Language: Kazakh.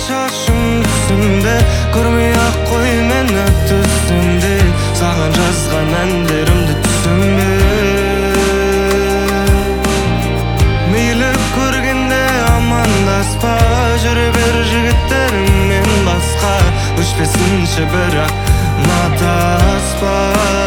шашың түсімде көрмей-ақ қой мені түсімде саған жазған әндерімді түсіме мейлі көргенде амандаспа жүре бер жігіттеріңмен басқа өшпесінші бірақ ұнатаспа